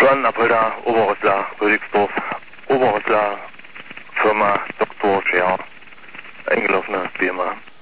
Apolda, Oberrössler, Rödigsdorf, Oberrössler, Firma Dr. Scher, eingelaufene Firma.